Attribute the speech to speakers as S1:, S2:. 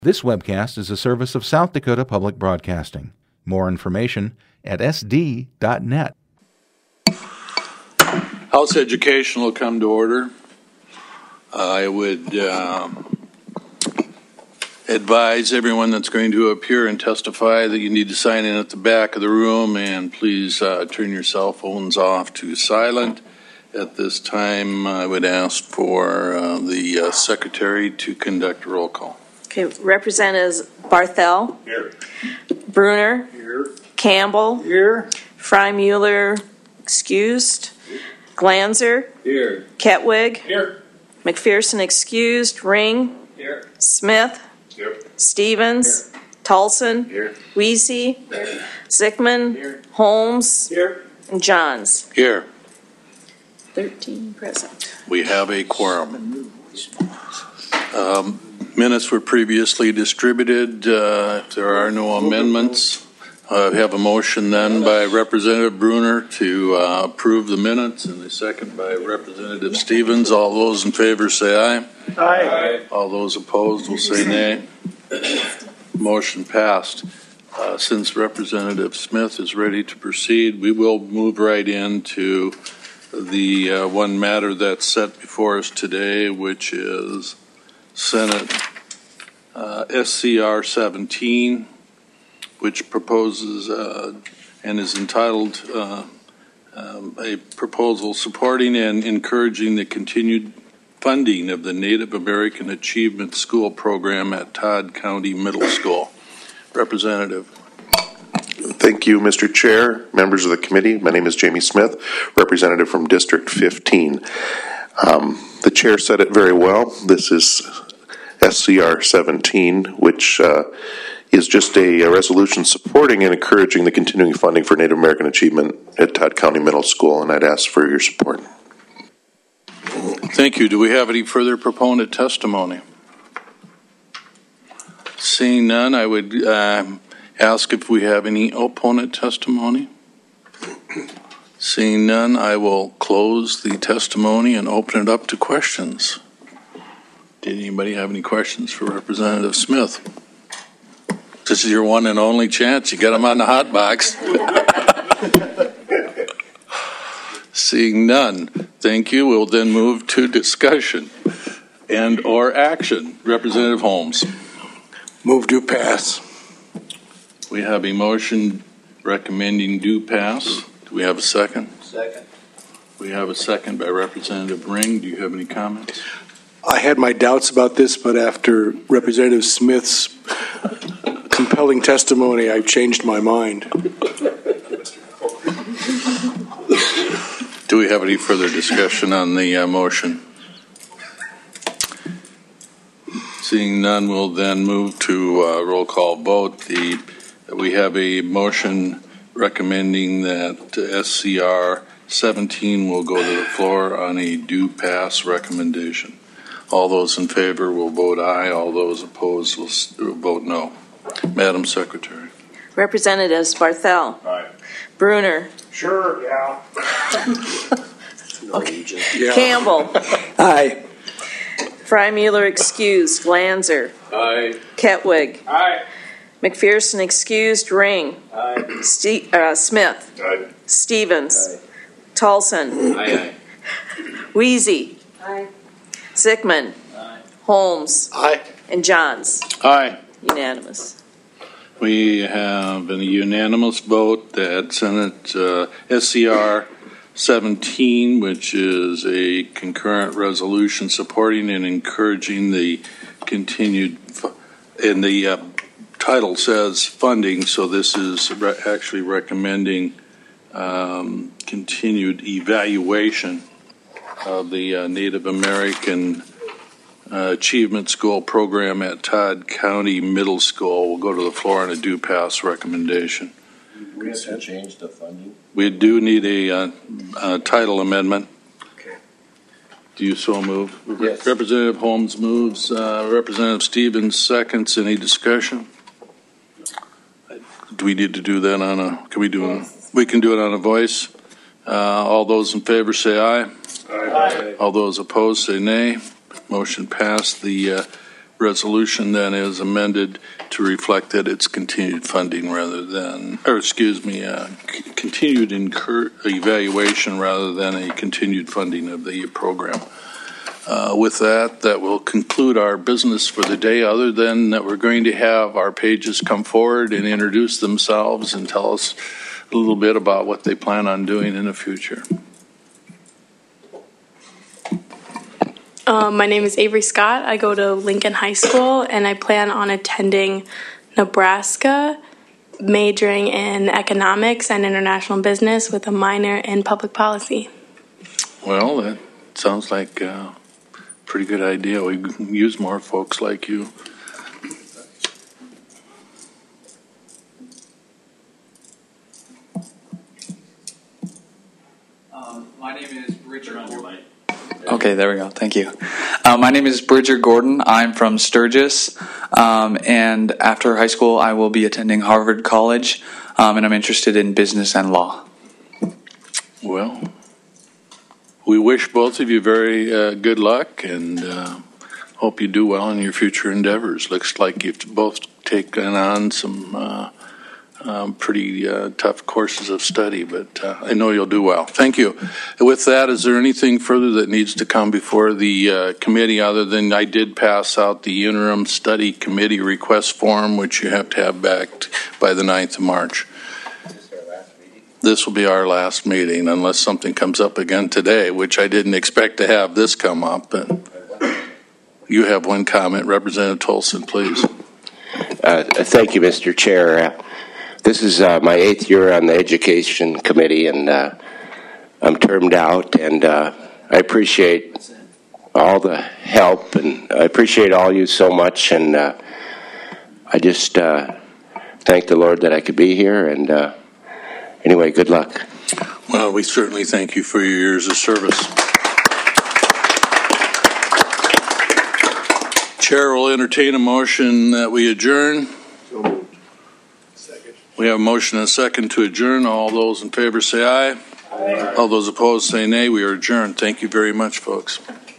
S1: This webcast is a service of South Dakota Public Broadcasting. More information at sd.net.
S2: House education will come to order. I would advise everyone that's going to appear and testify that you need to sign in at the back of the room, and please turn your cell phones off to silent. At this time, I would ask for the secretary to conduct a roll call.
S3: Okay, Representatives Barthel.
S4: Here.
S3: Bruner.
S4: Here.
S3: Campbell.
S4: Here.
S3: Fry-Mueller, excused. Glanzer.
S4: Here.
S3: Ketwig.
S4: Here.
S3: McPherson, excused. Ring.
S4: Here.
S3: Smith.
S4: Here.
S3: Stevens. Here. Tolson.
S4: Here.
S3: Weesey. Here. Zickman.
S4: Here.
S3: Holmes.
S4: Here.
S3: And Johns.
S2: Here.
S3: 13 present.
S2: We have a quorum. Minutes were previously distributed. If there are no amendments, I have a motion then by Representative Bruner to approve the minutes, and a second by Representative Stevens. All those in favor say aye.
S4: Aye.
S2: All those opposed will say nay. Motion passed. Since Representative Smith is ready to proceed, we will move right into the one matter that's set before us today, which is Senate SCR 17, which proposes and is entitled a proposal supporting and encouraging the continued funding of the Native American Achievement School program at Todd County Middle School. Representative.
S5: Thank you, Mr. Chair, members of the committee. My name is Jamie Smith, representative from District 15. The chair said it very well. This is SCR 17, which is just a resolution supporting and encouraging the continuing funding for Native American achievement at Todd County Middle School, and I'd ask for your support.
S2: Thank you. Do we have any further proponent testimony? Seeing none, I would ask if we have any opponent testimony. Seeing none, I will close the testimony and open it up to questions. Did anybody have any questions for Representative Smith? This is your one and only chance. You get them on the hot box. Seeing none, thank you. We'll then move to discussion and or action. Representative Holmes.
S4: Move to pass.
S2: We have a motion recommending due pass. Do we have a second?
S4: Second.
S2: We have a second by Representative Ring. Do you have any comments?
S6: I had my doubts about this, but after Representative Smith's compelling testimony, I've changed my mind.
S2: Do we have any further discussion on the motion? Seeing none, we'll then move to roll call vote. We have a motion recommending that SCR 17 will go to the floor on a due pass recommendation. All those in favor will vote aye. All those opposed will vote no. Madam Secretary.
S3: Representatives Barthel.
S4: Aye.
S3: Bruner.
S4: Sure, yeah.
S3: Okay. Yeah. Campbell.
S6: Aye.
S3: Fry-Mueller, excused. Glanzer.
S4: Aye.
S3: Ketwig.
S4: Aye.
S3: McPherson, excused. Ring.
S4: Aye.
S3: Smith.
S4: Aye.
S3: Stevens.
S4: Aye.
S3: Tolson.
S4: Aye.
S3: Weesey. Aye. Zickman.
S4: Aye.
S3: Holmes.
S6: Aye.
S3: And Johns.
S2: Aye.
S3: Unanimous.
S2: We have a unanimous vote that Senate SCR 17, which is a concurrent resolution supporting and encouraging the continued, and the title says funding, so this is actually recommending continued evaluation of the Native American Achievement School program at Todd County Middle School. We'll go to the floor on a due pass recommendation.
S4: We have to change the funding.
S2: We do need a title amendment.
S4: Okay.
S2: Do you so move?
S4: Yes.
S2: Representative Holmes moves. Representative Stevens seconds. Any discussion? Do we need to do that on a? Can we do it? We can do it on a voice. All those in favor say aye.
S4: Aye.
S2: All those opposed say nay. Motion passed. The resolution then is amended to reflect that it's continued funding rather than, continued evaluation rather than a continued funding of the program. With that, that will conclude our business for the day, other than that we're going to have our pages come forward and introduce themselves and tell us a little bit about what they plan on doing in the future.
S7: My name is Avery Scott. I go to Lincoln High School, and I plan on attending Nebraska, majoring in economics and international business with a minor in public policy.
S2: Well, that sounds like a pretty good idea. We can use more folks like you.
S8: My name is Bridger Gordon. Okay, there we go. Thank you. My name is Bridger Gordon. I'm from Sturgis, and after high school, I will be attending Harvard College, and I'm interested in business and law.
S2: Well, we wish both of you very good luck, and hope you do well in your future endeavors. Looks like you've both taken on some pretty tough courses of study, but I know you'll do well. Thank you. With that, is there anything further that needs to come before the committee, other than I did pass out the interim study committee request form, which you have to have back by the 9th of March. This will be our last meeting, unless something comes up again today, which I didn't expect to have this come up. But you have one comment. Representative Tolson, please.
S9: Thank you, Mr. Chair. This is my 8th year on the Education Committee, and I'm termed out, and I appreciate all the help, and I appreciate all you so much, and I just thank the Lord that I could be here, and anyway, good luck.
S2: Well, we certainly thank you for your years of service. Chair will entertain a motion that we adjourn. We have a motion and a second to adjourn. All those in favor say aye. Aye. All those opposed say nay. We are adjourned. Thank you very much, folks.